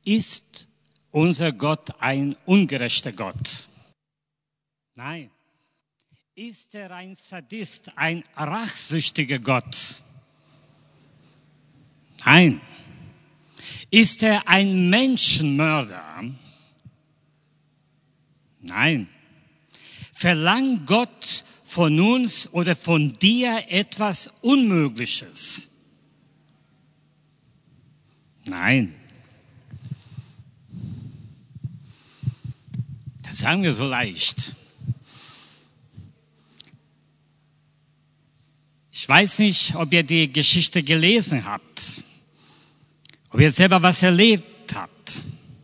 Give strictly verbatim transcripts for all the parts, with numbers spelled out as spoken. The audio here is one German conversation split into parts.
Ist unser Gott ein ungerechter Gott? Nein. Ist er ein Sadist, ein rachsüchtiger Gott? Nein. Ist er ein Menschenmörder? Nein. Verlangt Gott von uns oder von dir etwas Unmögliches? Nein. Das sagen wir so leicht. Ich weiß nicht, ob ihr die Geschichte gelesen habt, ob ihr selber was erlebt habt.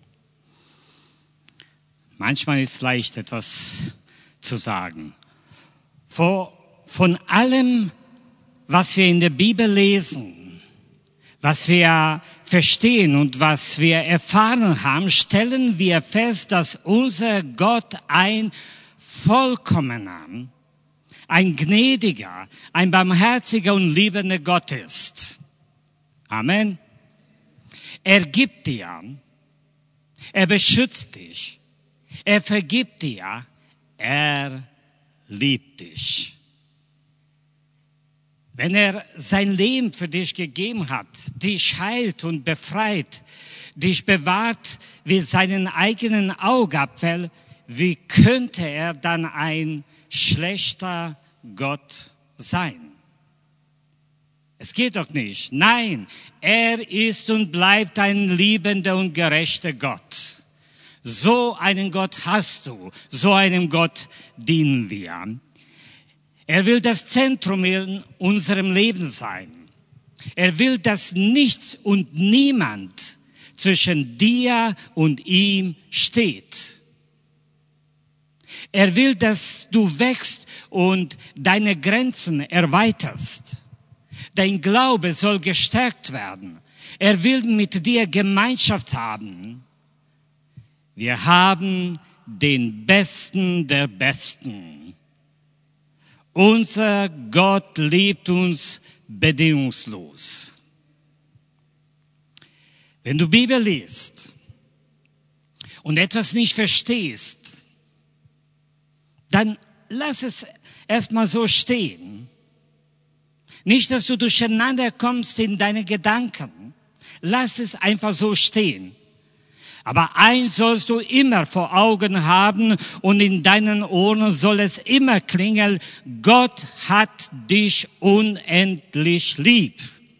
Manchmal ist es leicht, etwas zu sagen. Vor, von allem, was wir in der Bibel lesen, was wir verstehen und was wir erfahren haben, stellen wir fest, dass unser Gott ein vollkommener, ein gnädiger, ein barmherziger und liebender Gott ist. Amen. Er gibt dir, er beschützt dich, er vergibt dir, er liebt dich. Wenn er sein Leben für dich gegeben hat, dich heilt und befreit, dich bewahrt wie seinen eigenen Augapfel, wie könnte er dann ein schlechter Gott sein? Es geht doch nicht. Nein, er ist und bleibt ein liebender und gerechter Gott. So einen Gott hast du, so einem Gott dienen wir. Er will das Zentrum in unserem Leben sein. Er will, dass nichts und niemand zwischen dir und ihm steht. Er will, dass du wächst und deine Grenzen erweiterst. Dein Glaube soll gestärkt werden. Er will mit dir Gemeinschaft haben. Wir haben den Besten der Besten. Unser Gott liebt uns bedingungslos. Wenn du Bibel liest und etwas nicht verstehst, dann lass es erstmal so stehen. Nicht, dass du durcheinander kommst in deine Gedanken. Lass es einfach so stehen. Aber eins sollst du immer vor Augen haben und in deinen Ohren soll es immer klingeln: Gott hat dich unendlich lieb.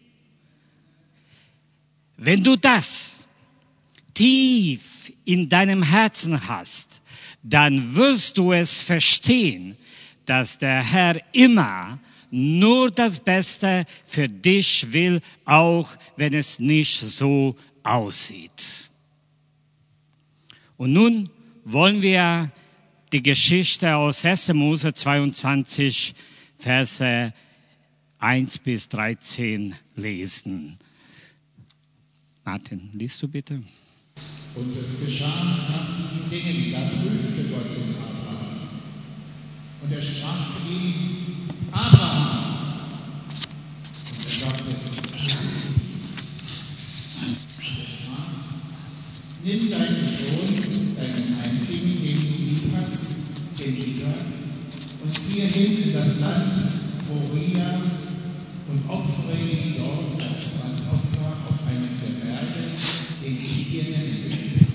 Wenn du das tief in deinem Herzen hast, dann wirst du es verstehen, dass der Herr immer nur das Beste für dich will, auch wenn es nicht so aussieht. Und nun wollen wir die Geschichte aus erster Mose zweiundzwanzig, Verse eins bis dreizehn lesen. Martin, liest du bitte? Und es geschah nach diesen Dingen, da prüfte Gott den Abraham. Und er sprach zu ihm: Abraham. Und er sagte: Nimm deinen Sohn, deinen einzigen, den du lieb hast, den Isaak, und ziehe hin in das Land Moria und opfere ihn dort als Brandopfer auf einem der Berge, den ich dir nennen will.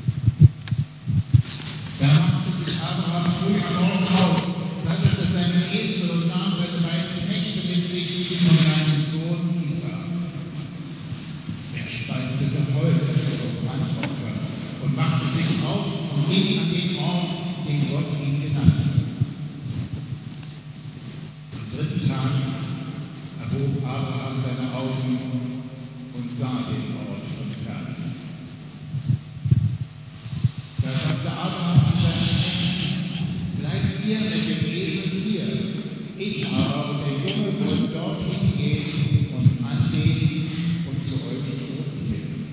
Da machte sich Abraham früh am Morgen auf, sattelte seinen Esel und nahm seine beiden Knechte mit sich und seinen Sohn Isaak. Er spaltete Holz zum Brandopfer und machte sich auf und ging an den Ort, den Gott ihm genannt hat. Am dritten Tag erhob Abraham seine Augen und sah den Ort von ferne. Da sagte Abraham zu seinen Knechten: Bleibt ihr mit dem Esel hier, ich aber und der Junge wollen dorthin gehen und anlegen und zu euch zurückkehren.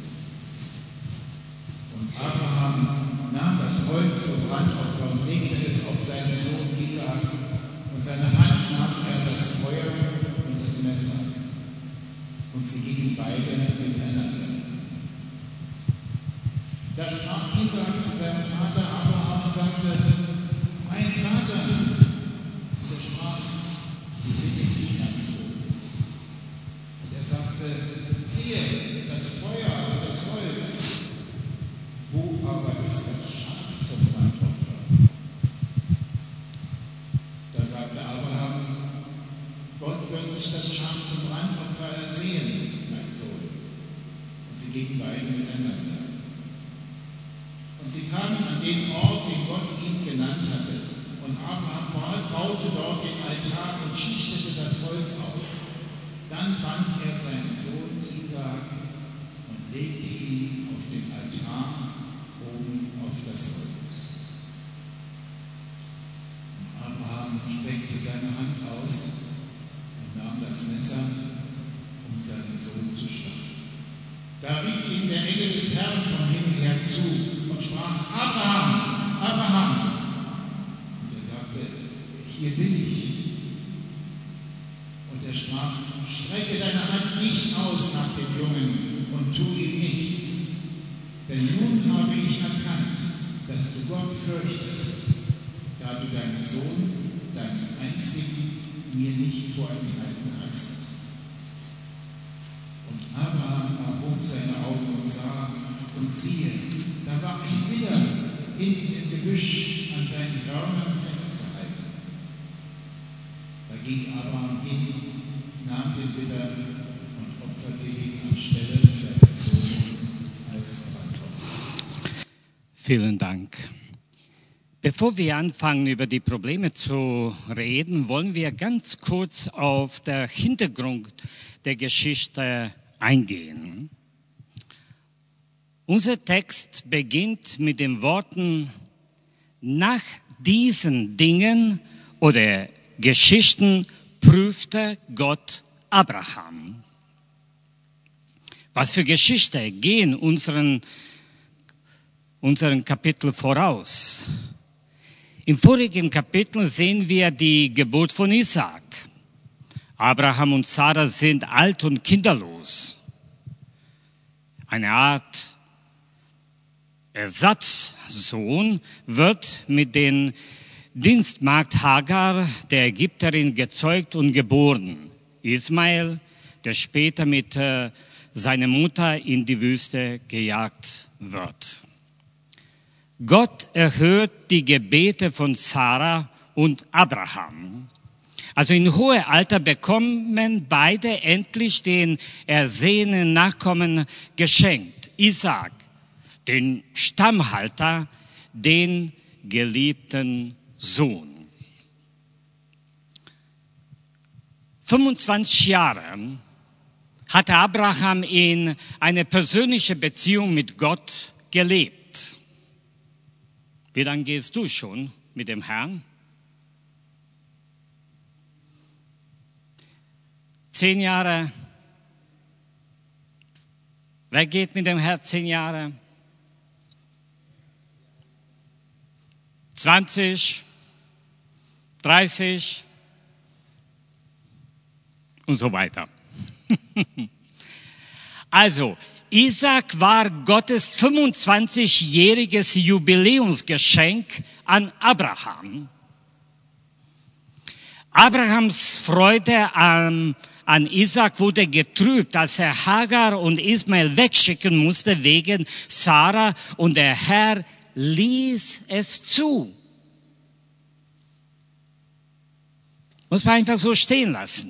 Und Abraham nahm das Holz zum Brandopfer und legte es auf seinen Sohn Isaak, und seine Hand nahm er das Feuer und das Messer, und sie gingen beide miteinander. Da sprach Isaak zu seinem Vater Abraham und sagte: Mein Vater. Und er sprach: Wie bin ich, mein Sohn? Und er sagte: Siehe, das Feuer und das Holz. Wo aber ist das Schaf zum Brandopfer? Da sagte Abraham: Gott wird sich das Schaf zum Brandopfer ersehen, mein Sohn. Und sie gingen beide miteinander. Und sie kamen an den Ort, den Gott ihm genannt hatte. Und Abraham baute dort den Altar und schichtete das Holz auf. Dann band er seinen Sohn Isaak und legte ihn auf den Altar oben auf das Holz. Und Abraham streckte seine Hand aus und nahm das Messer, um seinen Sohn zu schlachten. Da rief ihm der Engel des Herrn vom Himmel her zu und sprach: Abraham, Abraham. Und er sagte: Hier bin ich. Und er sprach: Strecke deine Hand nicht aus nach dem Jungen und tu ihm nichts. Denn nun habe ich erkannt, dass du Gott fürchtest, da du deinen Sohn, deinen einzigen, mir nicht vorenthalten hast. Und Abraham erhob seine Augen und sah, und siehe, da war ein Widder hinten im Gebüsch an seinen Hörnern festgehalten. Da ging Abraham hin, nahm den Widder und opferte ihn anstelle seines Sohnes als Brandopfer. Vielen Dank. Bevor wir anfangen, über die Probleme zu reden, wollen wir ganz kurz auf den Hintergrund der Geschichte eingehen. Unser Text beginnt mit den Worten: Nach diesen Dingen oder Geschichten prüfte Gott Abraham. Was für Geschichte gehen unseren, unseren Kapitel voraus? Im vorigen Kapitel sehen wir die Geburt von Isaak. Abraham und Sarah sind alt und kinderlos. Eine Art Ersatzsohn wird mit den Dienstmagd Hagar, der Ägypterin, gezeugt und geboren. Ismael, der später mit äh, seiner Mutter in die Wüste gejagt wird. Gott erhört die Gebete von Sarah und Abraham. Also in hohem Alter bekommen beide endlich den ersehnten Nachkommen geschenkt. Isaak, den Stammhalter, den geliebten Sohn. fünfundzwanzig Jahre hatte Abraham in eine persönliche Beziehung mit Gott gelebt. Wie lange gehst du schon mit dem Herrn? Zehn Jahre. Wer geht mit dem Herrn zehn Jahre? zwanzig, dreißig und so weiter. Also, Isaak war Gottes fünfundzwanzigjähriges Jubiläumsgeschenk an Abraham. Abrahams Freude an, an Isaak wurde getrübt, als er Hagar und Ismael wegschicken musste wegen Sarah, und der Herr ließ es zu. Muss man einfach so stehen lassen.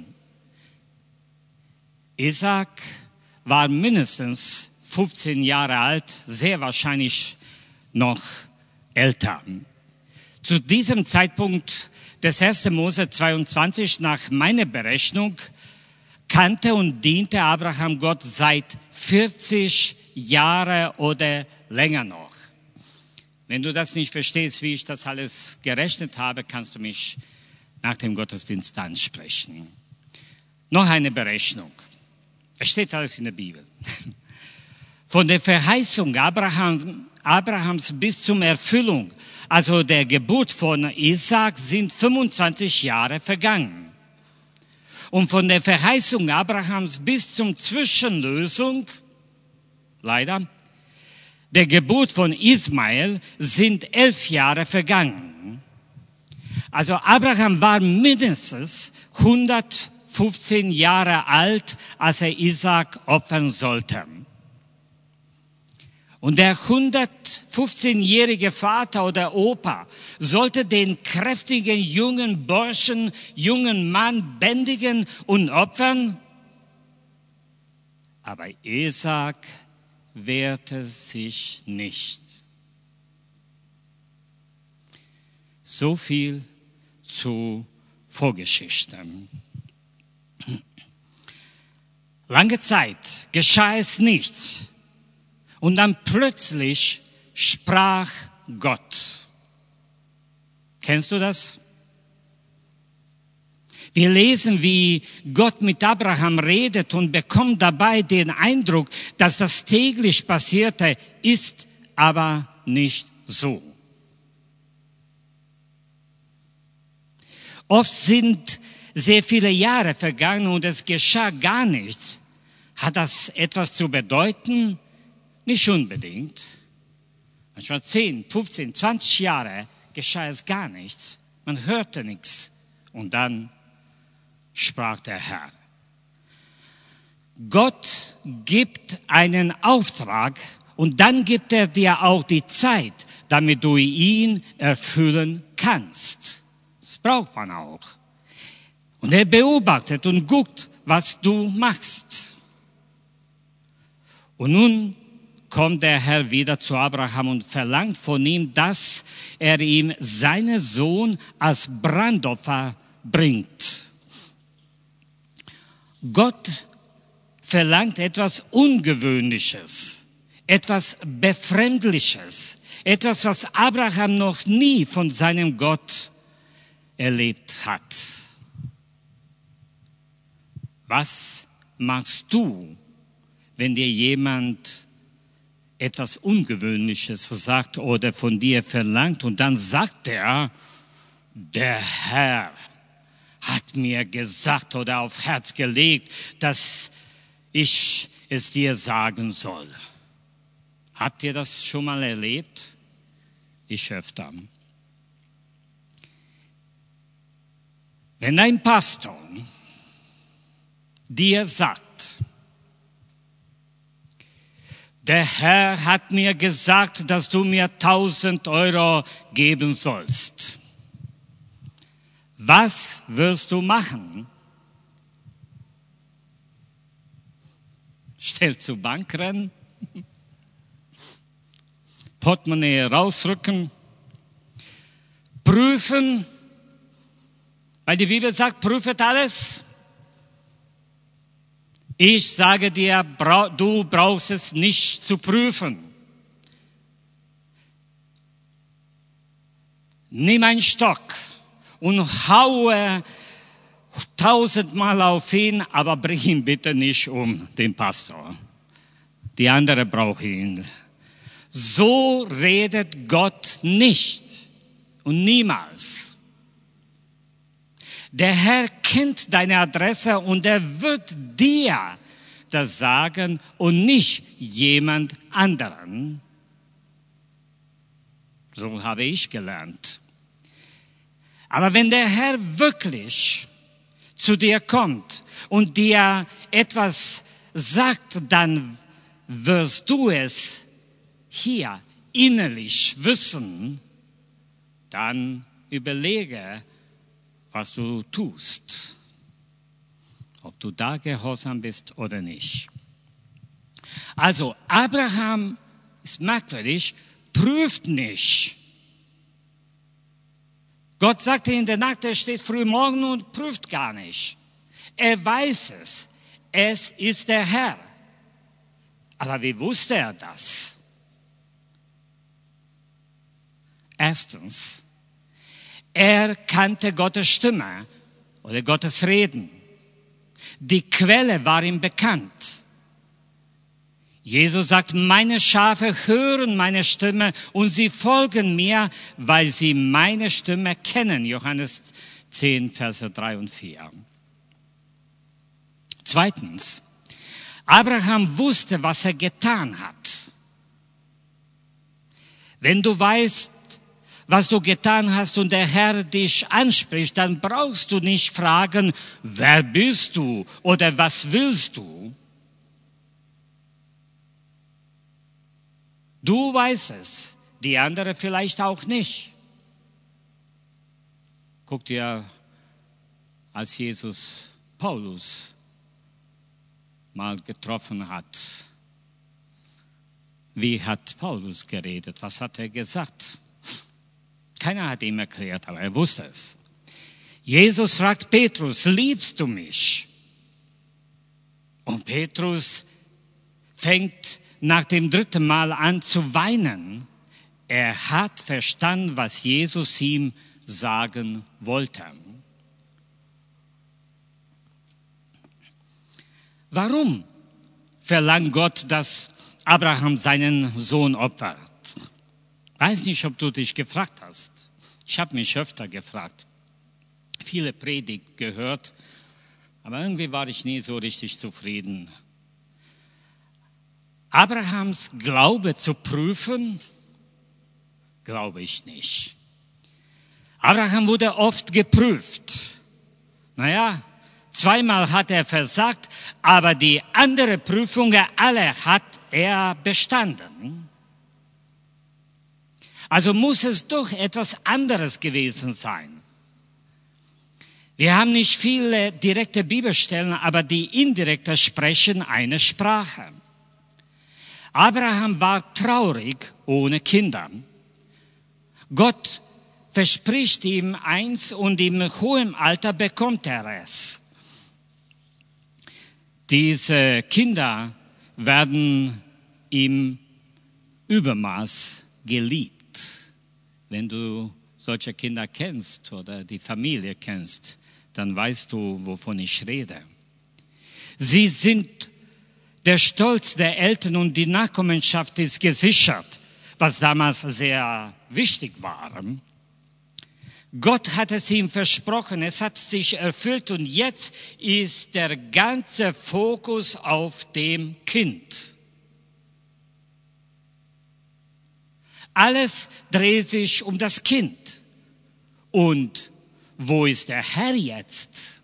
Isaak war mindestens fünfzehn Jahre alt, sehr wahrscheinlich noch älter. Zu diesem Zeitpunkt des ersten Mose zweiundzwanzig, nach meiner Berechnung, kannte und diente Abraham Gott seit vierzig Jahren oder länger noch. Wenn du das nicht verstehst, wie ich das alles gerechnet habe, kannst du mich nach dem Gottesdienst ansprechen. Noch eine Berechnung. Es steht alles in der Bibel. Von der Verheißung Abraham, Abrahams bis zur Erfüllung, also der Geburt von Isaak, sind fünfundzwanzig Jahre vergangen. Und von der Verheißung Abrahams bis zur Zwischenlösung, leider, der Geburt von Ismael sind elf Jahre vergangen. Also Abraham war mindestens hundertfünfzehn Jahre alt, als er Isaak opfern sollte. Und der hundertfünfzehnjährige Vater oder Opa sollte den kräftigen jungen Burschen, jungen Mann bändigen und opfern. Aber Isaak wehrte sich nicht. So viel zur Vorgeschichte. Lange Zeit geschah es nicht. Und dann plötzlich sprach Gott. Kennst du das? Wir lesen, wie Gott mit Abraham redet und bekommen dabei den Eindruck, dass das täglich passierte, ist aber nicht so. Oft sind sehr viele Jahre vergangen und es geschah gar nichts. Hat das etwas zu bedeuten? Nicht unbedingt. Manchmal zehn, fünfzehn, zwanzig Jahre geschah es gar nichts. Man hörte nichts. Und dann sprach der Herr. Gott gibt einen Auftrag und dann gibt er dir auch die Zeit, damit du ihn erfüllen kannst. Das braucht man auch. Und er beobachtet und guckt, was du machst. Und nun kommt der Herr wieder zu Abraham und verlangt von ihm, dass er ihm seinen Sohn als Brandopfer bringt. Gott verlangt etwas Ungewöhnliches, etwas Befremdliches, etwas, was Abraham noch nie von seinem Gott erlebt hat. Was machst du, wenn dir jemand etwas Ungewöhnliches sagt oder von dir verlangt und dann sagt er, der Herr hat mir gesagt oder auf Herz gelegt, dass ich es dir sagen soll. Habt ihr das schon mal erlebt? Ich öfter. Wenn ein Pastor dir sagt, der Herr hat mir gesagt, dass du mir tausend Euro geben sollst. Was wirst du machen? Schnell zur Bank rennen, Portemonnaie rausrücken, prüfen, weil die Bibel sagt, prüfet alles. Ich sage dir, du brauchst es nicht zu prüfen. Nimm einen Stock und haue tausendmal auf ihn, aber bring ihn bitte nicht um, den Pastor. Die andere braucht ihn. So redet Gott nicht und niemals. Der Herr kennt deine Adresse und er wird dir das sagen und nicht jemand anderen. So habe ich gelernt. Aber wenn der Herr wirklich zu dir kommt und dir etwas sagt, dann wirst du es hier innerlich wissen. Dann überlege, was du tust. Ob du da gehorsam bist oder nicht. Also Abraham ist merkwürdig, prüft nicht. Gott sagte in der Nacht, er steht früh morgen und prüft gar nicht. Er weiß es. Es ist der Herr. Aber wie wusste er das? Erstens, er kannte Gottes Stimme oder Gottes Reden. Die Quelle war ihm bekannt. Jesus sagt, meine Schafe hören meine Stimme und sie folgen mir, weil sie meine Stimme kennen. Johannes zehn, Verse drei und vier. Zweitens, Abraham wusste, was er getan hat. Wenn du weißt, was du getan hast und der Herr dich anspricht, dann brauchst du nicht fragen, wer bist du oder was willst du? Du weißt es, die andere vielleicht auch nicht. Guck dir, als Jesus Paulus mal getroffen hat. Wie hat Paulus geredet? Was hat er gesagt? Keiner hat ihm erklärt, aber er wusste es. Jesus fragt Petrus, liebst du mich? Und Petrus fängt nach dem dritten Mal an zu weinen. Er hat verstanden, was Jesus ihm sagen wollte. Warum verlangt Gott, dass Abraham seinen Sohn opfert? Weiß nicht, ob du dich gefragt hast. Ich habe mich öfter gefragt. Viele Predigt gehört, aber irgendwie war ich nie so richtig zufrieden. Abrahams Glaube zu prüfen, glaube ich nicht. Abraham wurde oft geprüft. Naja, zweimal hat er versagt, aber die andere Prüfungen alle hat er bestanden. Also muss es doch etwas anderes gewesen sein. Wir haben nicht viele direkte Bibelstellen, aber die indirekte sprechen eine Sprache. Abraham war traurig ohne Kinder. Gott verspricht ihm eins und im hohen Alter bekommt er es. Diese Kinder werden im Übermaß geliebt. Wenn du solche Kinder kennst oder die Familie kennst, dann weißt du, wovon ich rede. Sie sind der Stolz der Eltern und die Nachkommenschaft ist gesichert, was damals sehr wichtig war. Gott hat es ihm versprochen, es hat sich erfüllt und jetzt ist der ganze Fokus auf dem Kind. Alles dreht sich um das Kind. Und wo ist der Herr jetzt?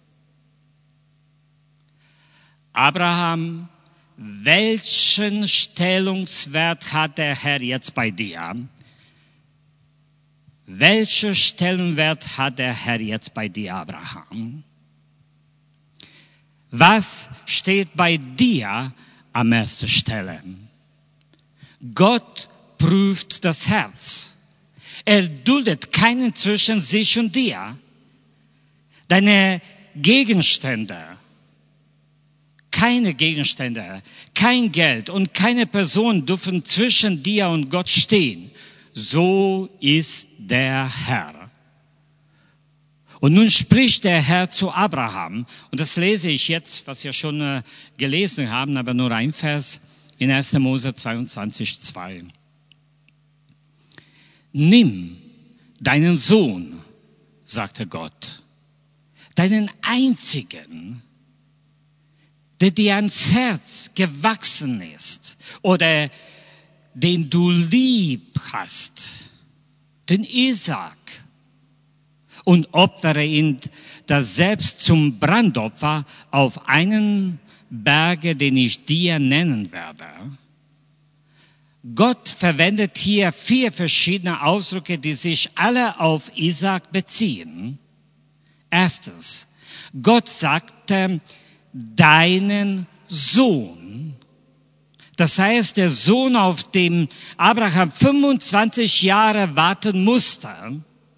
Abraham, welchen Stellungswert hat der Herr jetzt bei dir? Welchen Stellenwert hat der Herr jetzt bei dir, Abraham? Was steht bei dir an erster Stelle? Gott prüft das Herz. Er duldet keinen zwischen sich und dir. Deine Gegenstände, keine Gegenstände, kein Geld und keine Person dürfen zwischen dir und Gott stehen. So ist der Herr. Und nun spricht der Herr zu Abraham, und das lese ich jetzt, was wir schon äh, gelesen haben, aber nur ein Vers in erster Mose zweiundzwanzig, zwei. Nimm deinen Sohn, sagte Gott, deinen einzigen, der dir ans Herz gewachsen ist oder den du lieb hast, den Isaak, und opfere ihn das selbst zum Brandopfer auf einen Berge, den ich dir nennen werde. Gott verwendet hier vier verschiedene Ausdrücke, die sich alle auf Isaak beziehen. Erstens, Gott sagte, deinen Sohn. Das heißt, der Sohn, auf den Abraham fünfundzwanzig Jahre warten musste.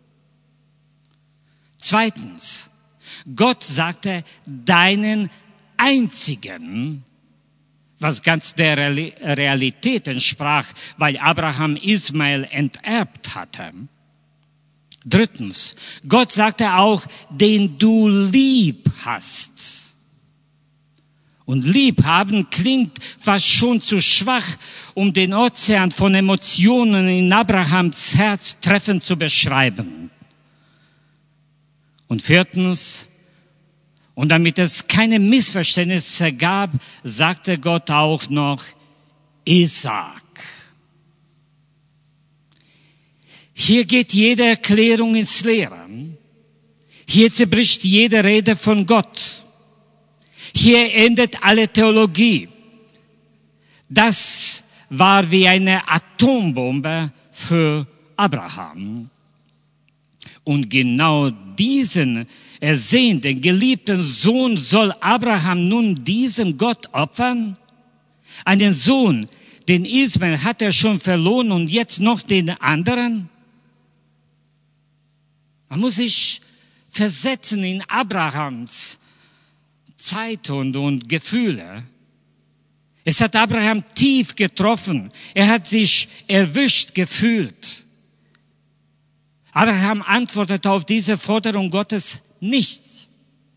Zweitens, Gott sagte, deinen einzigen, was ganz der Realität entsprach, weil Abraham Ismael enterbt hatte. Drittens, Gott sagte auch, den du lieb hast. Und lieb haben klingt fast schon zu schwach, um den Ozean von Emotionen in Abrahams Herz treffend zu beschreiben. Und viertens, und damit es keine Missverständnisse gab, sagte Gott auch noch Isaak. Hier geht jede Erklärung ins Leere. Hier zerbricht jede Rede von Gott. Hier endet alle Theologie. Das war wie eine Atombombe für Abraham. Und genau diesen ersehnten, geliebten Sohn soll Abraham nun diesem Gott opfern? Einen Sohn, den Ismael hat er schon verloren und jetzt noch den anderen? Man muss sich versetzen in Abrahams Zeit und, und Gefühle. Es hat Abraham tief getroffen. Er hat sich erwischt gefühlt. Abraham antwortet auf diese Forderung Gottes nichts.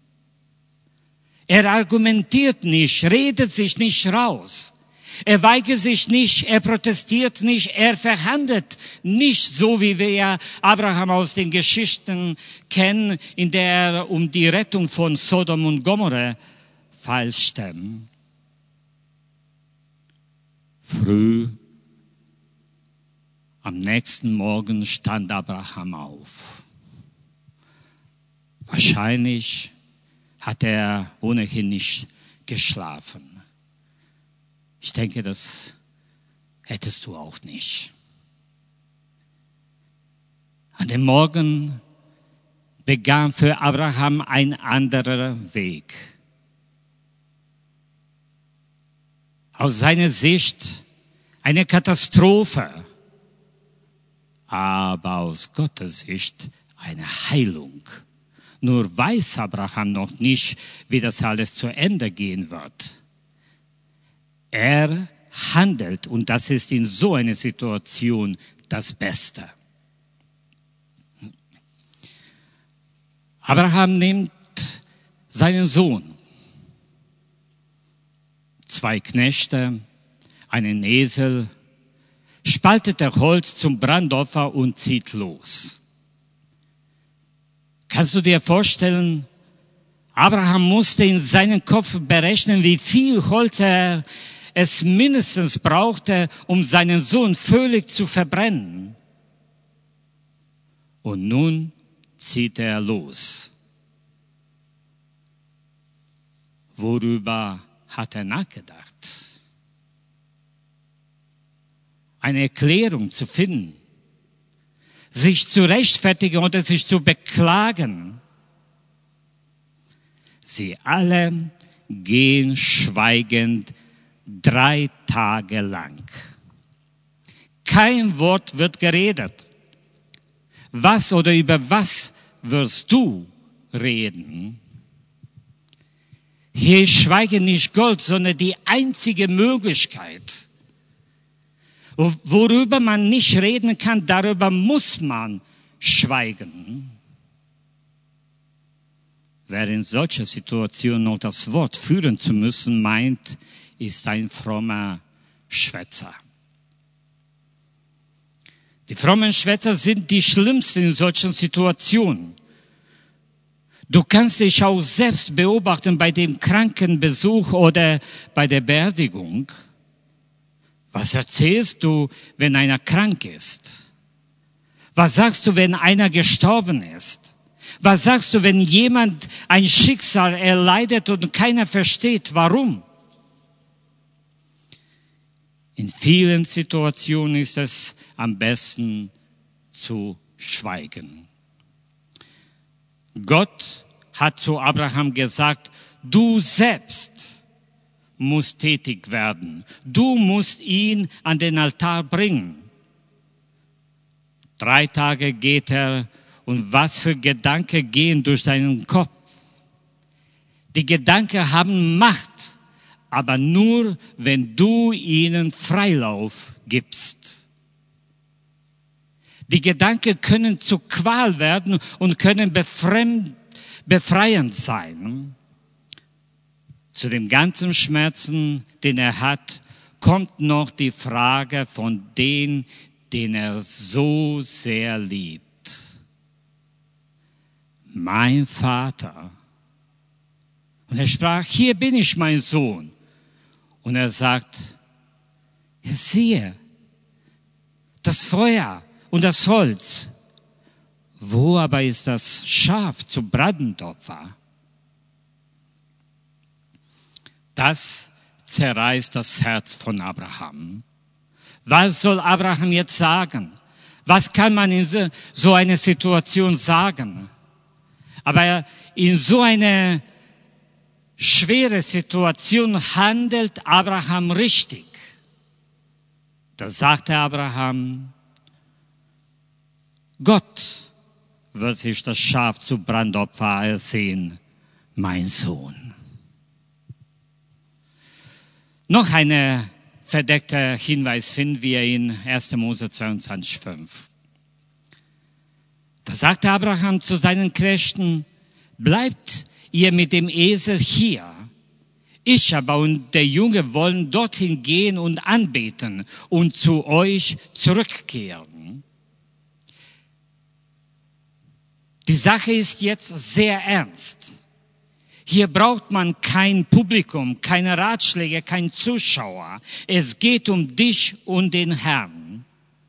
Er argumentiert nicht, redet sich nicht raus. Er weigert sich nicht, er protestiert nicht, er verhandelt nicht so, wie wir ja Abraham aus den Geschichten kennen, in der er um die Rettung von Sodom und Gomorra feilste. Früh am nächsten Morgen stand Abraham auf. Wahrscheinlich hat er ohnehin nicht geschlafen. Ich denke, das hättest du auch nicht. An dem Morgen begann für Abraham ein anderer Weg. Aus seiner Sicht eine Katastrophe, aber aus Gottes Sicht eine Heilung. Nur weiß Abraham noch nicht, wie das alles zu Ende gehen wird. Er handelt, und das ist in so einer Situation das Beste. Abraham nimmt seinen Sohn, zwei Knechte, einen Esel, spaltet er Holz zum Brandopfer und zieht los. Kannst du dir vorstellen, Abraham musste in seinem Kopf berechnen, wie viel Holz er es mindestens brauchte, um seinen Sohn völlig zu verbrennen. Und nun zieht er los. Worüber hat er nachgedacht? Eine Erklärung zu finden, sich zu rechtfertigen oder sich zu beklagen. Sie alle gehen schweigend drei Tage lang. Kein Wort wird geredet. Was oder über was wirst du reden? Hier ist Schweigen nicht Gold, sondern die einzige Möglichkeit. Worüber man nicht reden kann, darüber muss man schweigen. Wer in solcher Situation noch das Wort führen zu müssen meint, ist ein frommer Schwätzer. Die frommen Schwätzer sind die schlimmsten in solchen Situationen. Du kannst dich auch selbst beobachten bei dem Krankenbesuch oder bei der Beerdigung. Was erzählst du, wenn einer krank ist? Was sagst du, wenn einer gestorben ist? Was sagst du, wenn jemand ein Schicksal erleidet und keiner versteht, warum? In vielen Situationen ist es am besten zu schweigen. Gott hat zu Abraham gesagt, du selbst musst tätig werden. Du musst ihn an den Altar bringen. Drei Tage geht er und was für Gedanken gehen durch seinen Kopf. Die Gedanken haben Macht, aber nur, wenn du ihnen Freilauf gibst. Die Gedanken können zu Qual werden und können befremd, befreiend sein. Zu dem ganzen Schmerzen, den er hat, kommt noch die Frage von dem, den er so sehr liebt. Mein Vater. Und er sprach, hier bin ich, mein Sohn. Und er sagt, siehe, das Feuer und das Holz. Wo aber ist das Schaf zum Brandopfer? Das zerreißt das Herz von Abraham. Was soll Abraham jetzt sagen? Was kann man in so einer Situation sagen? Aber in so einer schweren Situation handelt Abraham richtig. Da sagte Abraham, Gott wird sich das Schaf zu Brandopfer ersehen, mein Sohn. Noch ein verdeckter Hinweis finden wir in erster Mose zweiundzwanzig, fünf. Da sagte Abraham zu seinen Knechten, bleibt ihr mit dem Esel hier. Ich aber und der Junge wollen dorthin gehen und anbeten und zu euch zurückkehren. Die Sache ist jetzt sehr ernst. Hier braucht man kein Publikum, keine Ratschläge, kein Zuschauer. Es geht um dich und den Herrn.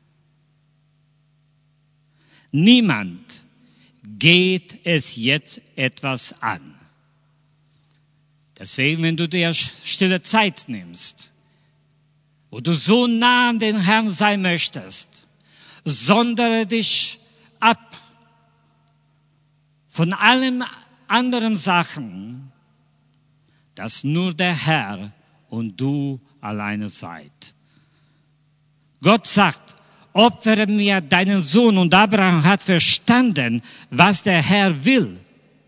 Niemand geht es jetzt etwas an. Deswegen, wenn du dir stille Zeit nimmst, wo du so nah an den Herrn sein möchtest, sondere dich ab von allen anderen Sachen, dass nur der Herr und du alleine seid. Gott sagt, opfere mir deinen Sohn, und Abraham hat verstanden, was der Herr will.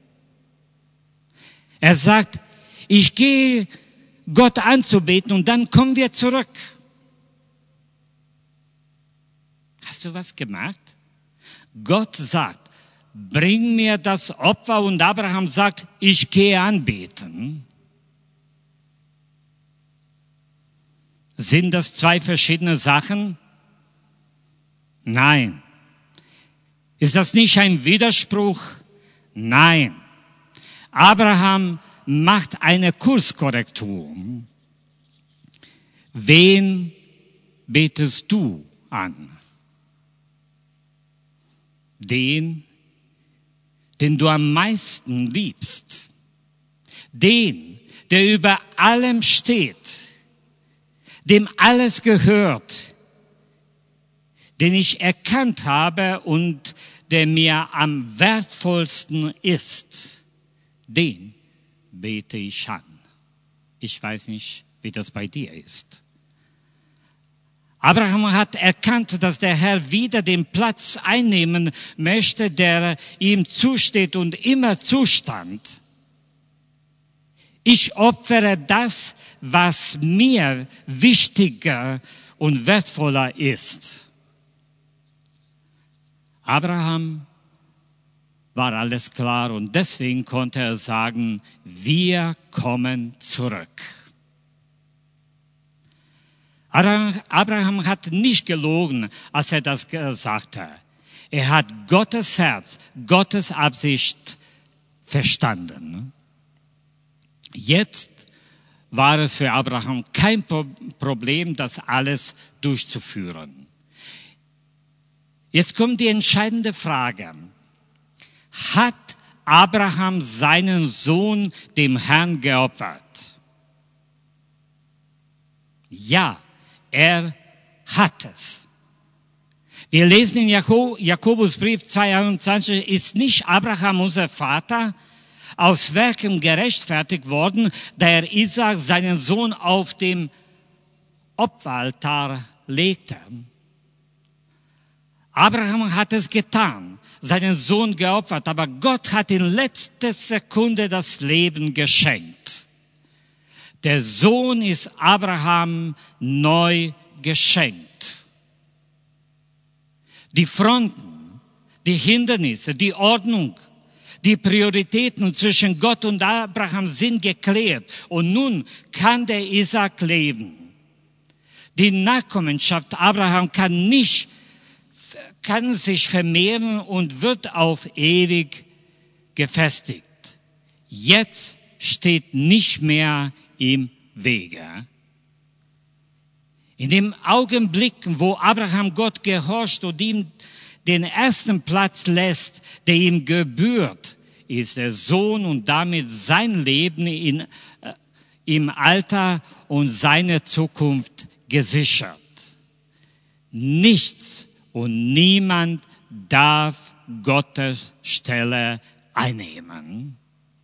Er sagt, ich gehe Gott anzubeten und dann kommen wir zurück. Hast du was gemerkt? Gott sagt, bring mir das Opfer, und Abraham sagt, ich gehe anbeten. Sind das zwei verschiedene Sachen? Nein. Ist das nicht ein Widerspruch? Nein. Abraham macht eine Kurskorrektur. Wen betest du an? Den, den du am meisten liebst. Den, der über allem steht, dem alles gehört, den ich erkannt habe und der mir am wertvollsten ist. Den bete ich an. Ich weiß nicht, wie das bei dir ist. Abraham hat erkannt, dass der Herr wieder den Platz einnehmen möchte, der ihm zusteht und immer zustand. Ich opfere das, was mir wichtiger und wertvoller ist. Abraham war alles klar, und deswegen konnte er sagen, wir kommen zurück. Abraham hat nicht gelogen, als er das sagte. Er hat Gottes Herz, Gottes Absicht verstanden. Jetzt war es für Abraham kein Problem, das alles durchzuführen. Jetzt kommt die entscheidende Frage. Hat Abraham seinen Sohn dem Herrn geopfert? Ja, er hat es. Wir lesen in Jakobusbrief zwei einundzwanzig, ist nicht Abraham unser Vater aus Werken gerechtfertigt worden, da er Isaak, seinen Sohn, auf dem Opferaltar legte. Abraham hat es getan, seinen Sohn geopfert, aber Gott hat in letzter Sekunde das Leben geschenkt. Der Sohn ist Abraham neu geschenkt. Die Fronten, die Hindernisse, die Ordnung, die Prioritäten zwischen Gott und Abraham sind geklärt. Und nun kann der Isaak leben. Die Nachkommenschaft Abraham kann nicht, kann sich vermehren und wird auf ewig gefestigt. Jetzt steht nicht mehr im Wege. In dem Augenblick, wo Abraham Gott gehorcht und ihm den ersten Platz lässt, der ihm gebührt, ist der Sohn und damit sein Leben in, äh, im Alter und seine Zukunft gesichert. Nichts und niemand darf Gottes Stelle einnehmen.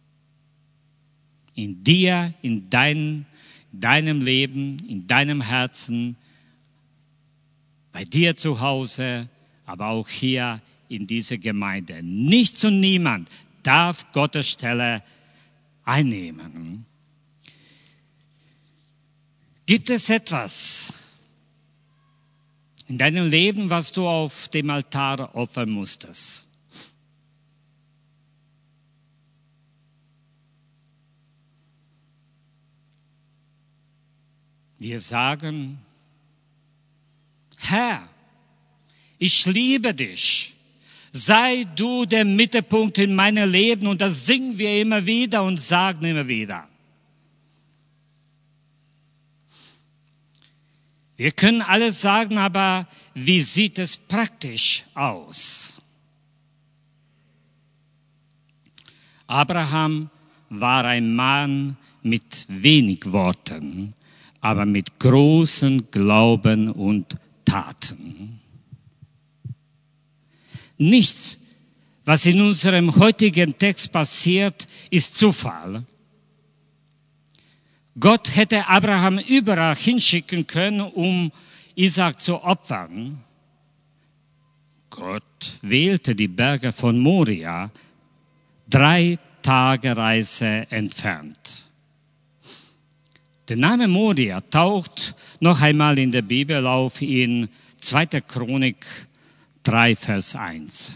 In dir, in dein, deinem Leben, in deinem Herzen, bei dir zu Hause, aber auch hier in dieser Gemeinde. Nichts und niemand darf Gottes Stelle einnehmen. Gibt es etwas in deinem Leben, was du auf dem Altar opfern musstest? Wir sagen, Herr, ich liebe dich. Sei du der Mittelpunkt in meinem Leben. Und das singen wir immer wieder und sagen immer wieder. Wir können alles sagen, aber wie sieht es praktisch aus? Abraham war ein Mann mit wenig Worten, aber mit großen Glauben und Taten. Nichts, was in unserem heutigen Text passiert, ist Zufall. Gott hätte Abraham überall hinschicken können, um Isaak zu opfern. Gott wählte die Berge von Moria, drei Tage Reise entfernt. Der Name Moria taucht noch einmal in der Bibel auf in zweiter Chronik drei, Vers eins.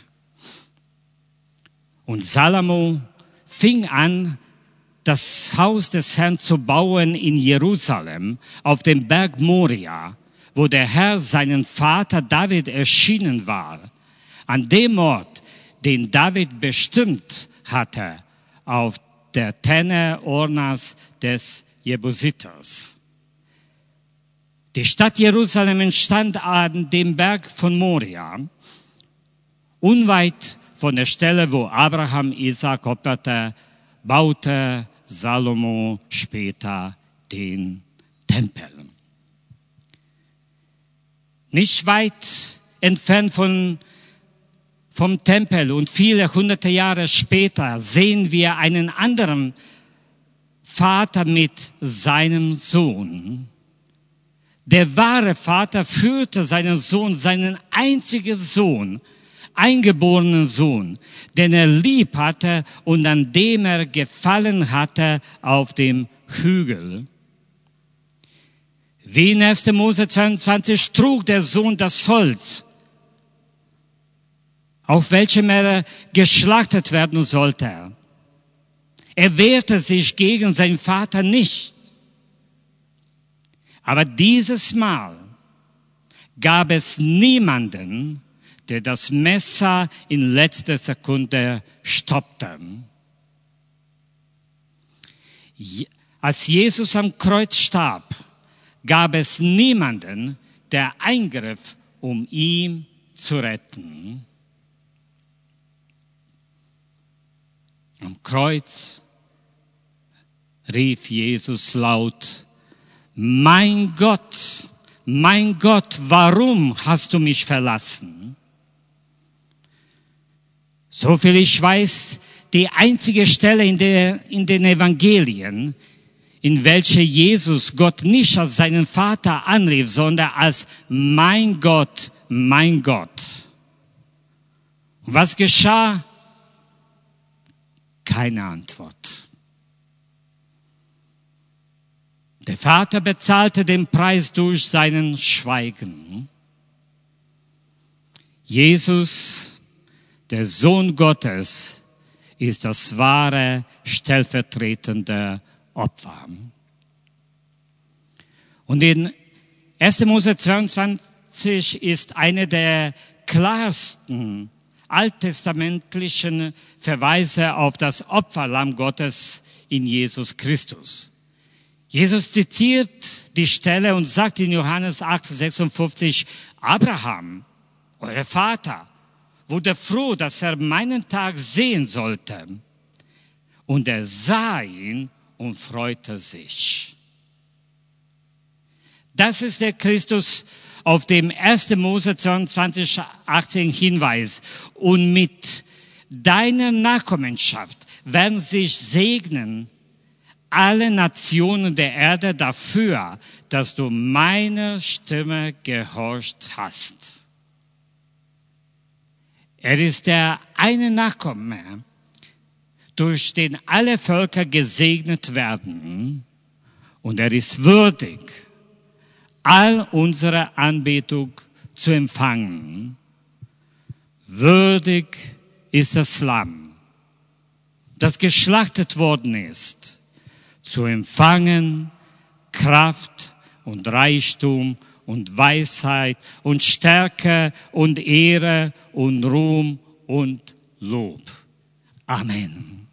Und Salomo fing an, das Haus des Herrn zu bauen in Jerusalem auf dem Berg Moria, wo der Herr seinen Vater David erschienen war, an dem Ort, den David bestimmt hatte, auf der Tenne Ornas des Jebusiters. Die Stadt Jerusalem entstand an dem Berg von Moria, unweit von der Stelle, wo Abraham Isaak opferte, baute Salomo später den Tempel. Nicht weit entfernt von, vom Tempel und viele hunderte Jahre später sehen wir einen anderen Vater mit seinem Sohn. Der wahre Vater führte seinen Sohn, seinen einzigen Sohn, eingeborenen Sohn, den er lieb hatte und an dem er gefallen hatte auf dem Hügel. Wie in erster Mose zweiundzwanzig trug der Sohn das Holz, auf welchem er geschlachtet werden sollte. Er wehrte sich gegen seinen Vater nicht. Aber dieses Mal gab es niemanden, der das Messer in letzter Sekunde stoppte. Als Jesus am Kreuz starb, gab es niemanden, der eingriff, um ihn zu retten. Am Kreuz rief Jesus laut: Mein Gott, mein Gott, warum hast du mich verlassen? So viel ich weiß, die einzige Stelle in, der, in den Evangelien, in welcher Jesus Gott nicht als seinen Vater anrief, sondern als mein Gott, mein Gott. Und was geschah? Keine Antwort. Der Vater bezahlte den Preis durch seinen Schweigen. Jesus, der Sohn Gottes, ist das wahre stellvertretende Opfer. Und in erster Mose zweiundzwanzig ist eine der klarsten alttestamentlichen Verweise auf das Opferlamm Gottes in Jesus Christus. Jesus zitiert die Stelle und sagt in Johannes acht, sechsundfünfzig, Abraham, euer Vater, wurde froh, dass er meinen Tag sehen sollte. Und er sah ihn und freute sich. Das ist der Christus, auf dem erster Mose zweiundzwanzig, achtzehn hinweist. Und mit deiner Nachkommenschaft werden sich segnen alle Nationen der Erde dafür, dass du meiner Stimme gehorcht hast. Er ist der eine Nachkomme, durch den alle Völker gesegnet werden, und er ist würdig, all unsere Anbetung zu empfangen. Würdig ist das Lamm, das geschlachtet worden ist, zu empfangen Kraft und Reichtum und Weisheit und Stärke und Ehre und Ruhm und Lob. Amen.